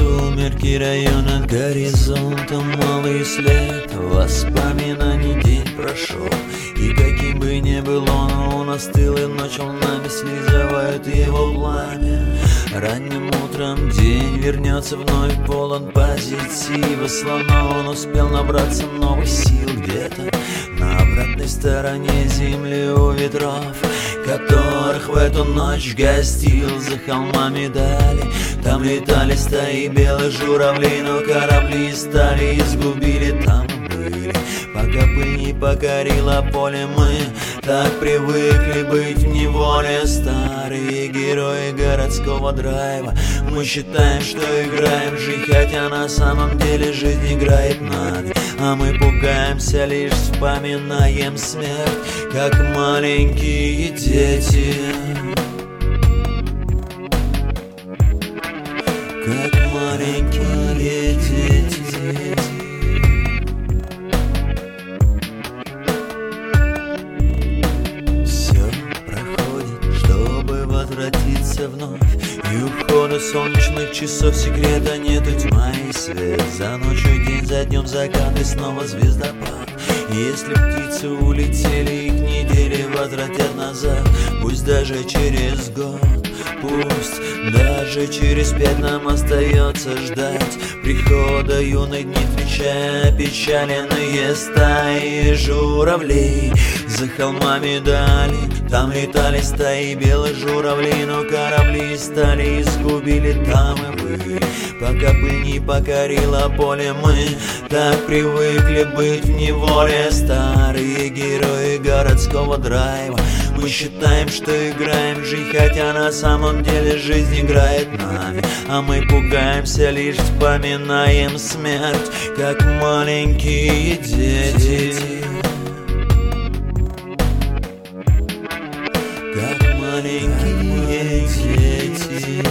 сумерки, район от горизонта, малый след воспоминаний. День прошел, и каким бы ни был он остыл, и ночь волнами слизывает его пламя. Ранним утром день вернется вновь полон позитива, словно он успел набраться новых сил где-то на обратной стороне земли у ветров, которых в эту ночь гостил. За холмами дали, там летали стаи белых журавлей, но корабли стали и сгубили, там были, пока пыль не покорила поле. Мы так привыкли быть в неволе, старые герои городского драйва. Мы считаем, что играем жизнь, хотя на самом деле жизнь играет нами. А мы пугаемся, лишь вспоминаем смерть, как маленькие дети. Как маленькие дети. Все проходит, чтобы возвратиться вновь, и ухода солнечных часов секрета нету. Тьма и свет, за ночью день, за днем закат и снова звездопад. Если птицы улетели, их недели возвратят назад. Пусть даже через год, пусть даже через 5 нам остается ждать прихода юных дней, встречая опечаленные стаи журавлей. За холмами дали, там летали стаи белых журавлей, но корабли стали и сгубили, там и были, пока пыль не покорила поле. Мы так привыкли быть в неволе, старые герои городского драйва. Мы считаем, что играем жизнь, хотя на самом деле жизнь играет нами. А мы пугаемся, лишь вспоминаем смерть, как маленькие дети. Как маленькие дети.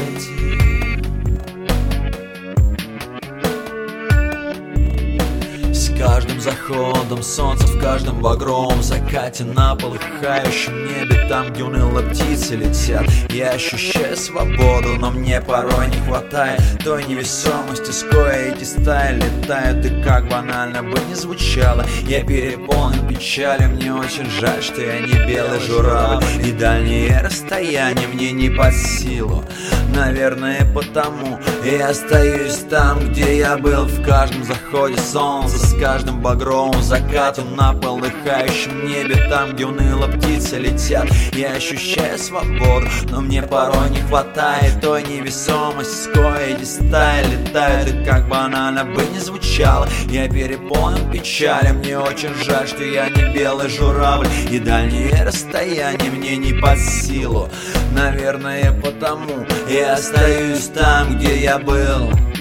С каждым заходом солнца, в каждом багровом закате, на полыхающем небе, там, где уныло птицы летят, я ощущаю свободу, но мне порой не хватает той невесомости, с коей эти стаи летают. И как банально бы не звучало, я переполнен печалью. Мне очень жаль, что я не белый журавль, и дальние расстояния мне не под силу. Наверное, потому я остаюсь там, где я был, в каждом заходе солнца, с каждым багровым закатом, на полыхающем небе, там, где уныло птицы летят. Я ощущаю свободу, но мне порой не хватает той невесомости, с коей эти стаи летают. И как банально бы не звучало, я переполнен печалью. Мне очень жаль, что я не белый журавль, и дальние расстояния мне не под силу. Наверное, потому я остаюсь там, где я был.